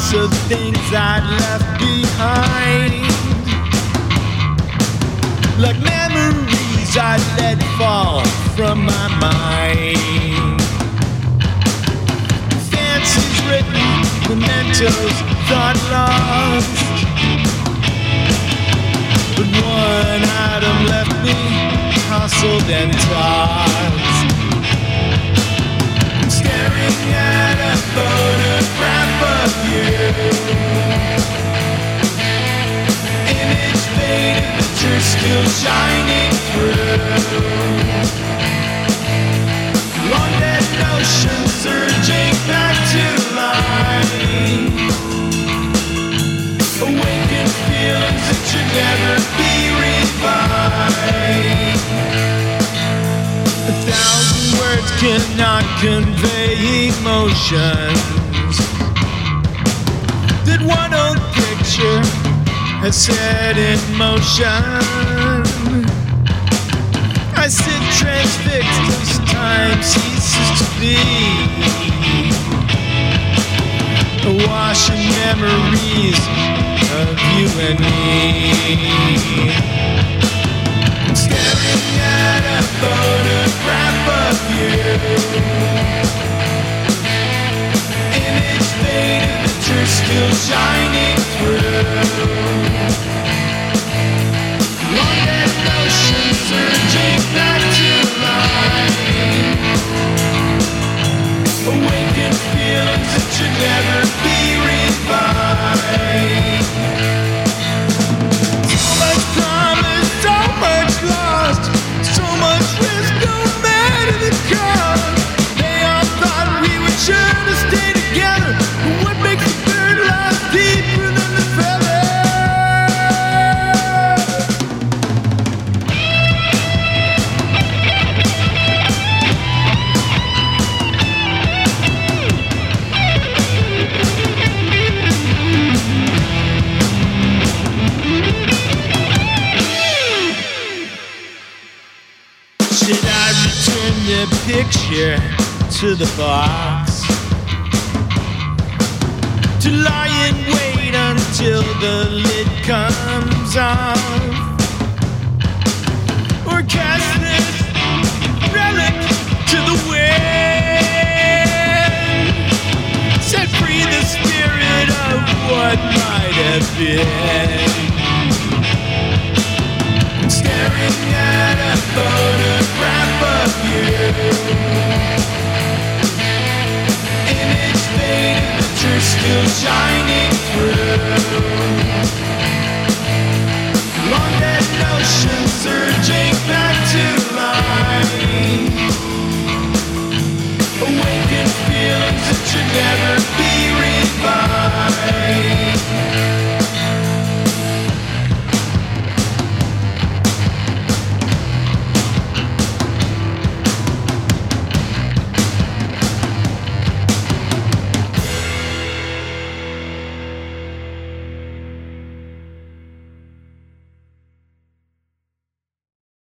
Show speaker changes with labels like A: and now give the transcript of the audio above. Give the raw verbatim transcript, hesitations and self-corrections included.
A: marks of things I'd left behind, like memories I'd let fall from my mind. Fancies written, mementos, thought lost, but one item left me hustled and tossed. I'm staring at a photograph of you, image faded, but you're still shining through. Long dead notion surging back to life, awakened feelings that should never be revived. A thousand words cannot convey emotions that one old picture has set in motion. I sit transfixed as time ceases to be, awash in memories of you and me. I'm staring at a photograph of you, image faded, but you're still shining through. Long dead notion surging back to life, awakened feelings that should never be revived. So much promise, so much lost, so much risk, no matter the cost. They all thought we were sure to stay together, but what makes the bird lie deeper than the feather? Should I return the picture to the box, to lie in wait until the lid comes off, or cast this relic to the wind, set free the spirit of what might have been? I'm staring at a photograph of you, image faded, but you're still shining through. Long dead notion surging